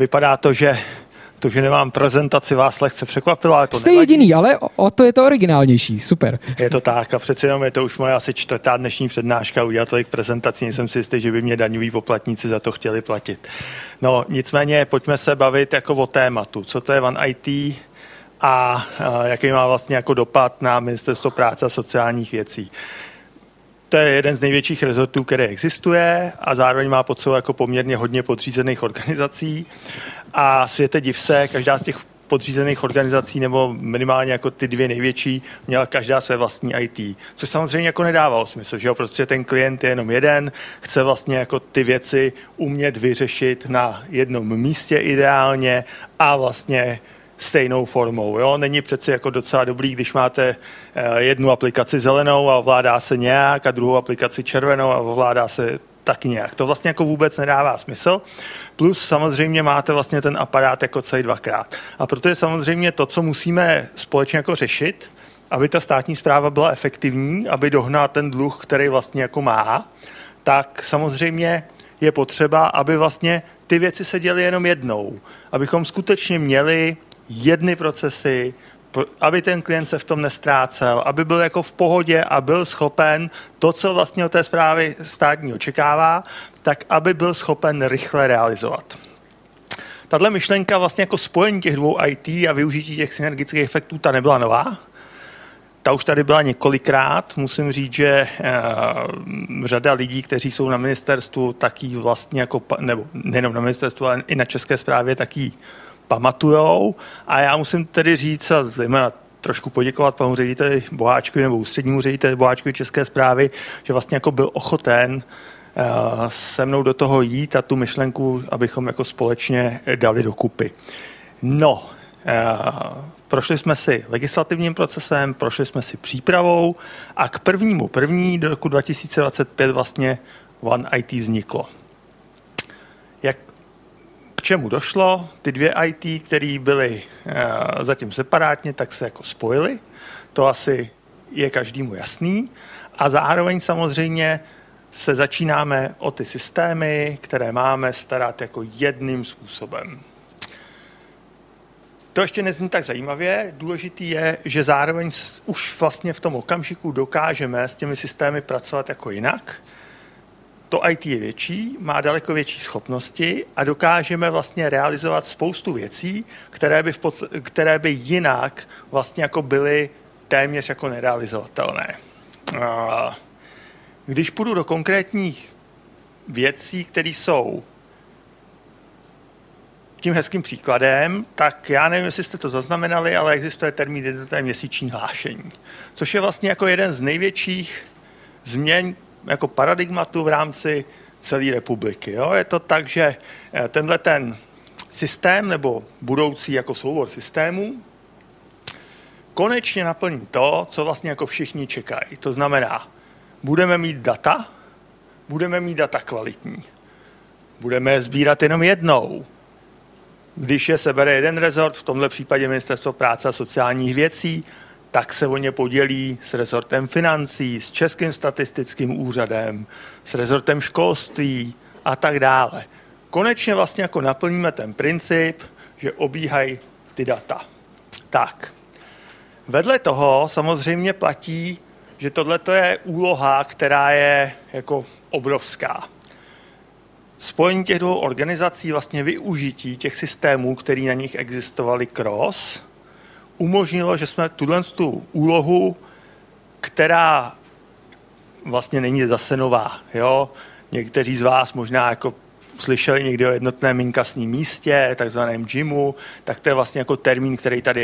vypadá to, že nemám prezentaci, vás lehce překvapila, ale to Jste nevadí. jediný, ale o to je to originálnější, super. Je to tak a přeci jenom je to už moje asi 4. dnešní přednáška, udělat tolik prezentací, nejsem si jistý, že by mě daňoví poplatníci za to chtěli platit. No nicméně pojďme se bavit jako o tématu, co to je OneIT a jaký má vlastně jako dopad na Ministerstvo práce a sociálních věcí. To je jeden z největších rezortů, který existuje a zároveň má pod sebou jako poměrně hodně podřízených organizací. A světe div se, každá z těch podřízených organizací, nebo minimálně jako ty 2 největší, měla každá své vlastní IT. Což samozřejmě jako nedávalo smysl, že jo? Protože ten klient je jenom jeden, chce vlastně jako ty věci umět vyřešit na jednom místě ideálně a vlastně stejnou formou. Jo? Není přeci jako docela dobrý, když máte jednu aplikaci zelenou a ovládá se nějak a druhou aplikaci červenou a ovládá se taky nějak. To vlastně jako vůbec nedává smysl. Plus samozřejmě máte vlastně ten aparát jako celý 2krát. A proto je samozřejmě to, co musíme společně jako řešit, aby ta státní správa byla efektivní, aby dohnala ten dluh, který vlastně jako má, tak samozřejmě je potřeba, aby vlastně ty věci se děly jenom jednou. Abychom skutečně měli jedny procesy, aby ten klient se v tom nestrácel, aby byl jako v pohodě a byl schopen to, co vlastně od té správy státní očekává, tak aby byl schopen rychle realizovat. Tahle myšlenka vlastně jako spojení těch 2 IT a využití těch synergických efektů, ta nebyla nová. Ta už tady byla několikrát. Musím říct, že řada lidí, kteří jsou na ministerstvu, taky vlastně jako, nebo nejenom na ministerstvu, ale i na České správě, taky pamatujou. A já musím tedy říct, a zejména trošku poděkovat panu řediteli Boháčkovi nebo ústřednímu řediteli Boháčkovi České správy, že vlastně jako byl ochoten se mnou do toho jít a tu myšlenku, abychom jako společně dali dokupy. No, prošli jsme si legislativním procesem, prošli jsme si přípravou a k 1.1. do roku 2025 vlastně OneIT vzniklo. K čemu došlo? Ty 2 IT, které byly zatím separátně, tak se jako spojily. To asi je každému jasný. A zároveň samozřejmě se začínáme o ty systémy, které máme, starat jako jedným způsobem. To ještě nezní tak zajímavě. Důležitý je, že zároveň už vlastně v tom okamžiku dokážeme s těmi systémy pracovat jako jinak. To IT je větší, má daleko větší schopnosti a dokážeme vlastně realizovat spoustu věcí, které by jinak vlastně jako byly téměř jako nerealizovatelné. Když půjdu do konkrétních věcí, které jsou tím hezkým příkladem, tak já nevím, jestli jste to zaznamenali, ale existuje termín jednotné měsíční hlášení, což je vlastně jako jeden z největších změn jako paradigmatu v rámci celé republiky. Jo? Je to tak, že tenhle ten systém nebo budoucí jako soubor systémů konečně naplní to, co vlastně jako všichni čekají. To znamená, budeme mít data kvalitní. Budeme je sbírat jenom jednou. Když je sebere jeden rezort, v tomhle případě Ministerstvo práce a sociálních věcí, tak se o ně podělí s rezortem financí, s Českým statistickým úřadem, s rezortem školství a tak dále. Konečně vlastně jako naplníme ten princip, že obíhají ty data. Tak. Vedle toho samozřejmě platí, že tohle je úloha, která je jako obrovská. Spojení těch 2 organizací, vlastně využití těch systémů, které na nich existovaly cross, umožnilo, že jsme tu úlohu, která vlastně není zase nová. Jo? Někteří z vás možná jako slyšeli někdy o jednotném inkasním místě, takzvaném JIMu, tak to je vlastně jako termín, který tady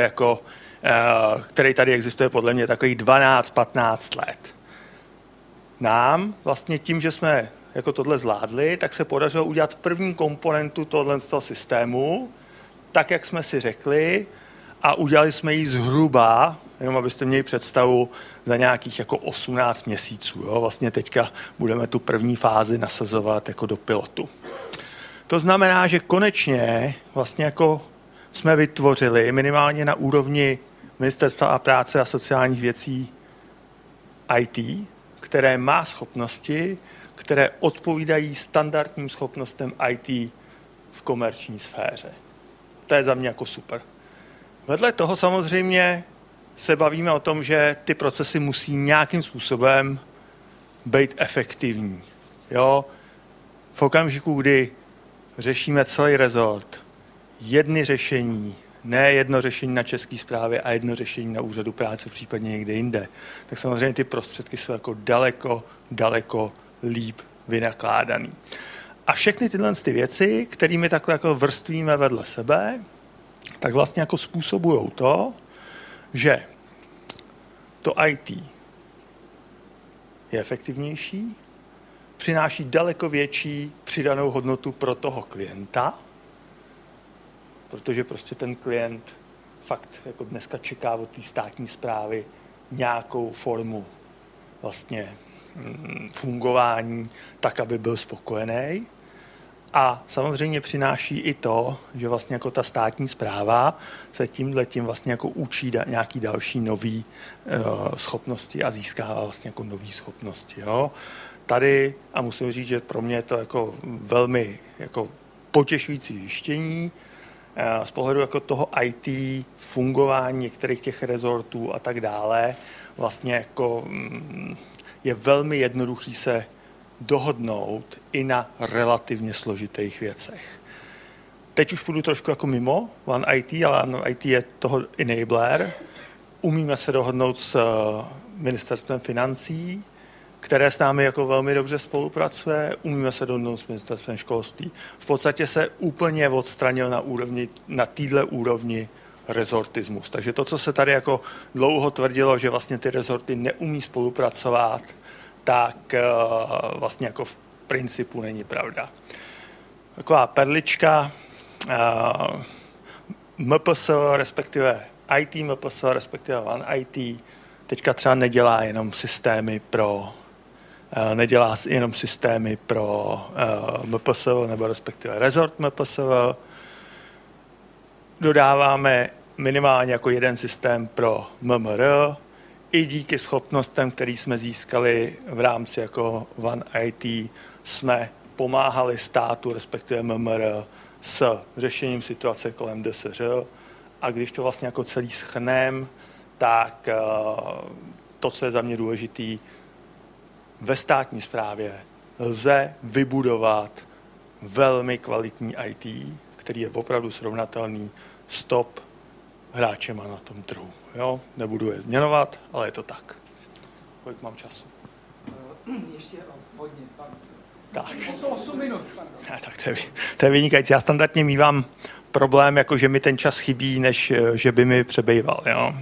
existuje podle mě takových 12-15 let. Nám vlastně tím, že jsme jako tohle zvládli, tak se podařilo udělat první komponentu tohoto systému, tak, jak jsme si řekli, a udělali jsme ji zhruba, jenom abyste měli představu, za nějakých jako 18 měsíců. Jo? Vlastně teďka budeme tu první fázi nasazovat jako do pilotu. To znamená, že konečně vlastně jako jsme vytvořili minimálně na úrovni Ministerstva práce a sociálních věcí IT, které má schopnosti, které odpovídají standardním schopnostem IT v komerční sféře. To je za mě jako super. Vedle toho samozřejmě se bavíme o tom, že ty procesy musí nějakým způsobem být efektivní. Jo? V okamžiku, kdy řešíme celý rezort, jedny řešení, ne jedno řešení na České správě a jedno řešení na úřadu práce, případně někde jinde, tak samozřejmě ty prostředky jsou jako daleko líp vynakládaný. A všechny tyhle ty věci, kterými takhle jako vrstvíme vedle sebe, tak vlastně jako způsobujou to, že to IT je efektivnější, přináší daleko větší přidanou hodnotu pro toho klienta, protože prostě ten klient fakt jako dneska čeká od té státní správy nějakou formu vlastně fungování tak, aby byl spokojený. A samozřejmě přináší i to, že vlastně jako ta státní správa se tímhletím vlastně jako učí nějaký další nový schopnosti a získává vlastně jako nový schopnosti. Jo. Tady, a musím říct, že pro mě je to jako velmi jako potěšující zjištění z pohledu jako toho IT, fungování některých těch rezortů a tak dále, vlastně jako je velmi jednoduchý se dohodnout i na relativně složitých věcech. Teď už půjdu trošku jako mimo One IT, ale One IT je toho enabler. Umíme se dohodnout s ministerstvem financí, které s námi jako velmi dobře spolupracuje, umíme se dohodnout s ministerstvem školství. V podstatě se úplně odstranil na této úrovni rezortismus. Takže to, co se tady jako dlouho tvrdilo, že vlastně ty rezorty neumí spolupracovat, tak vlastně jako v principu není pravda. Taková perlička, MPS, respektive IT MPS, respektive One IT, teďka třeba nedělá jenom systémy pro MPS, nebo respektive rezort MPS. Dodáváme minimálně jako jeden systém pro MMR, i díky schopnostem, který jsme získali v rámci jako One IT, jsme pomáhali státu, respektive MMR, s řešením situace kolem DSŘ. A když to vlastně jako celý shrnem, tak to, co je za mě důležitý, ve státní správě lze vybudovat velmi kvalitní IT, který je opravdu srovnatelný s top hráčema na tom trhu. Jo? Nebudu je změnovat, ale je to tak. Kolik mám času? Ještě hodně. Tak. 8 minut. Tak to je vynikající. Já standardně mívám problém, jako že mi ten čas chybí, než že by mi přebýval. Jo?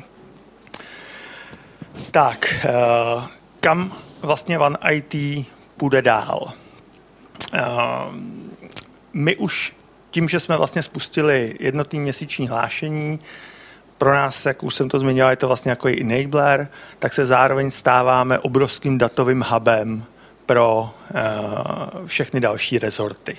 Tak, kam vlastně One IT půjde dál? My už tím, že jsme vlastně spustili jednotný měsíční hlášení, pro nás, jak už jsem to zmiňoval, je to vlastně jako enabler, tak se zároveň stáváme obrovským datovým hubem pro všechny další rezorty.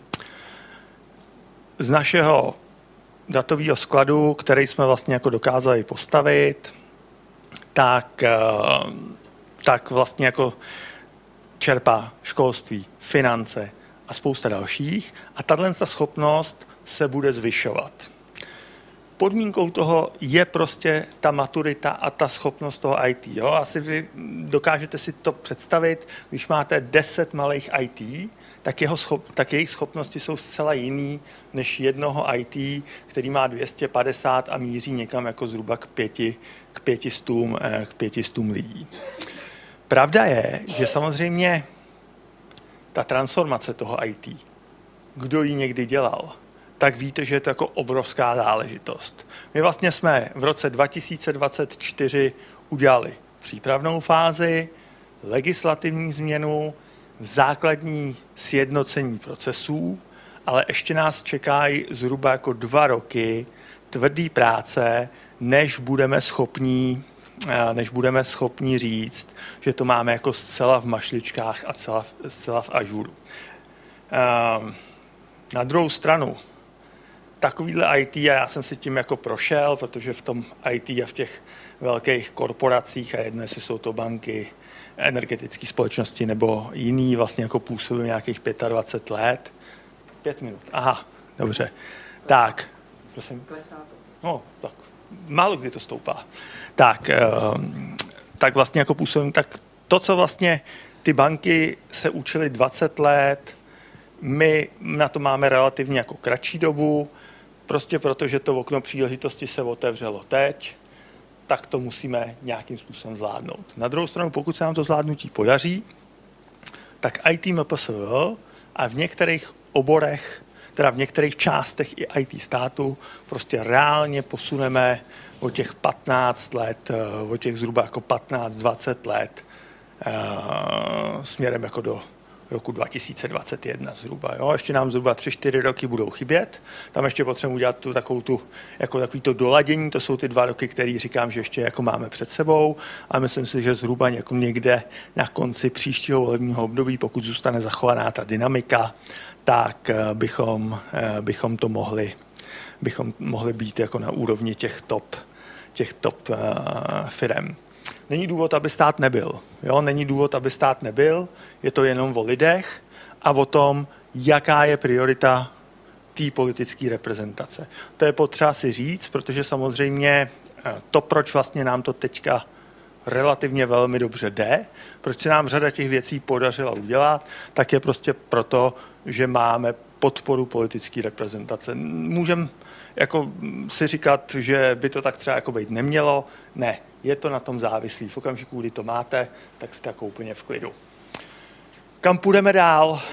Z našeho datového skladu, který jsme vlastně jako dokázali postavit, tak vlastně jako čerpá školství, finance a spousta dalších. A tato schopnost se bude zvyšovat. Podmínkou toho je prostě ta maturita a ta schopnost toho IT. Jo? Asi vy dokážete si to představit, když máte 10 malých IT, tak jejich schopnosti jsou zcela jiný než jednoho IT, který má 250 a míří někam jako zhruba k 500 lidí. Pravda je, že samozřejmě ta transformace toho IT, kdo ji někdy dělal, tak víte, že je to jako obrovská záležitost. My vlastně jsme v roce 2024 udělali přípravnou fázi, legislativní změnu, základní sjednocení procesů, ale ještě nás čekají zhruba jako 2 roky tvrdý práce, než budeme schopni říct, že to máme jako zcela v mašličkách a zcela v ažuru. Na druhou stranu, takovýhle IT, a já jsem si tím jako prošel, protože v tom IT a v těch velkých korporacích, a jedno, jestli jsou to banky, energetické společnosti nebo jiný, vlastně jako působím nějakých 25 let. 5 minut. Aha, Dobře. Tak, prosím. Klesá to. No, tak málo kdy to stoupá. Tak vlastně jako působím, tak to, co vlastně ty banky se učily 20 let, my na to máme relativně jako kratší dobu, prostě protože to okno příležitosti se otevřelo teď, tak to musíme nějakým způsobem zvládnout. Na druhou stranu, pokud se nám to zvládnutí podaří, tak IT MPSV a v některých oborech, teda v některých částech i IT státu, prostě reálně posuneme o těch 15 let, o těch zhruba jako 15-20 let směrem jako do roku 2021 zhruba. Jo? Ještě nám zhruba 3-4 roky budou chybět. Tam ještě potřebujeme udělat takový to doladění. To jsou ty 2 roky, které říkám, že ještě jako máme před sebou. A myslím si, že zhruba někde na konci příštího volebního období, pokud zůstane zachovaná ta dynamika, tak bychom mohli být jako na úrovni těch top firem. Není důvod, aby stát nebyl. Jo? Není důvod, aby stát nebyl. Je to jenom o lidech a o tom, jaká je priorita té politické reprezentace. To je potřeba si říct, protože samozřejmě to, proč vlastně nám to teďka relativně velmi dobře jde, proč se nám řada těch věcí podařila udělat, tak je prostě proto, že máme podporu politické reprezentace. Můžeme jako si říkat, že by to tak třeba jako být nemělo. Ne, je to na tom závislý. V okamžiku, kdy to máte, tak jste jako úplně v klidu. Kam půjdeme dál?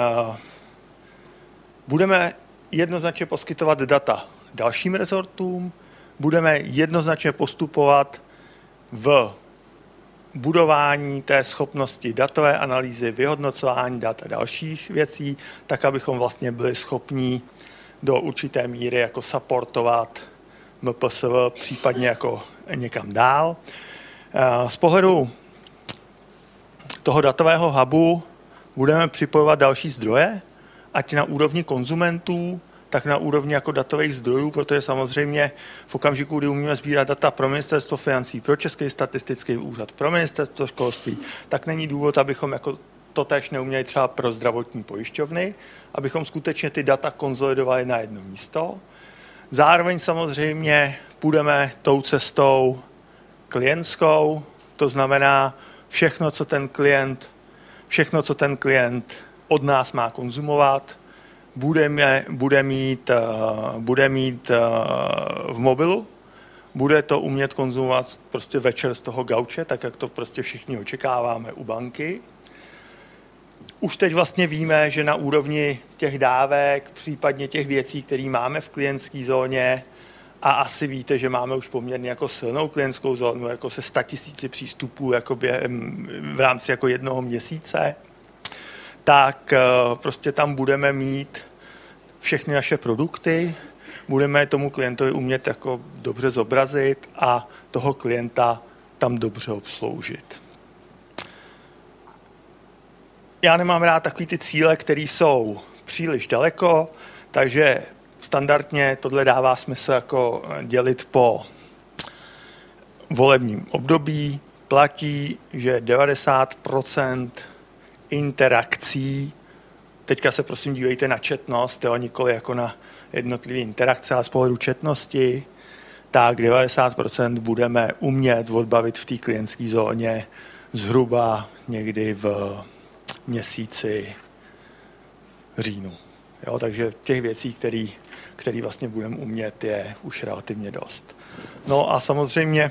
Budeme jednoznačně poskytovat data dalším rezortům, budeme jednoznačně postupovat v budování té schopnosti datové analýzy, vyhodnocování dat a dalších věcí, tak abychom vlastně byli schopní do určité míry jako supportovat MPSV, případně jako někam dál. Z pohledu toho datového hubu budeme připojovat další zdroje, ať na úrovni konzumentů, tak na úrovni jako datových zdrojů, protože samozřejmě v okamžiku, kdy umíme sbírat data pro ministerstvo financí, pro Český statistický úřad, pro ministerstvo školství, tak není důvod, abychom jako to též neuměli třeba pro zdravotní pojišťovny, abychom skutečně ty data konsolidovali na jedno místo. Zároveň samozřejmě půjdeme tou cestou klientskou, to znamená všechno, co ten klient od nás má konzumovat, bude mít v mobilu, bude to umět konzumovat prostě večer z toho gauče, tak jak to prostě všichni očekáváme u banky. Už teď vlastně víme, že na úrovni těch dávek, případně těch věcí, které máme v klientské zóně, a asi víte, že máme už poměrně jako silnou klientskou zónu, jako se 100 000 přístupů jako v rámci jako 1 měsíce, tak prostě tam budeme mít všechny naše produkty, budeme tomu klientovi umět jako dobře zobrazit a toho klienta tam dobře obsloužit. Já nemám rád takový ty cíle, které jsou příliš daleko, takže standardně tohle dává smysl jako dělit po volebním období. Platí, že 90% interakcí, teďka se prosím dívejte na četnost, jo, nikoli jako na jednotlivé interakce, ale z pohledu četnosti, tak 90% budeme umět odbavit v té klientské zóně zhruba někdy v měsíci říjnu. Jo, takže těch věcí, které vlastně budeme umět, je už relativně dost. No a samozřejmě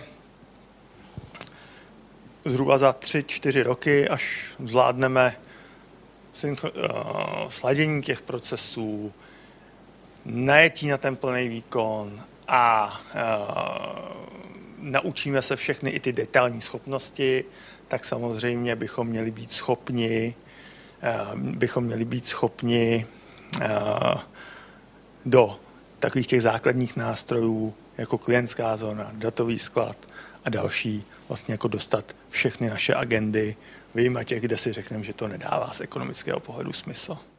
zhruba za 3-4 roky, až zvládneme sladění těch procesů, najetí na ten plný výkon a naučíme se všechny i ty detailní schopnosti, tak samozřejmě bychom měli být schopni do takových těch základních nástrojů, jako klientská zóna, datový sklad a další, vlastně jako dostat všechny naše agendy, vyjma těch, kde si řekneme, že to nedává z ekonomického pohledu smysl.